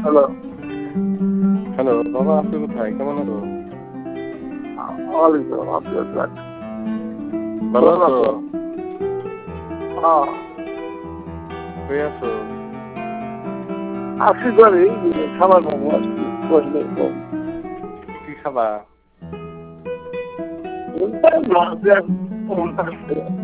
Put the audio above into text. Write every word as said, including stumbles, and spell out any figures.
Hello hello বাবা, আপনি কোথায়? কেমন আছো? ওয়ালাইকুম আপনি ভালো আছো? হ্যাঁ কই আছো? আসি করি খাবার পাবো আসছি বসলে কি খাবা? মাছ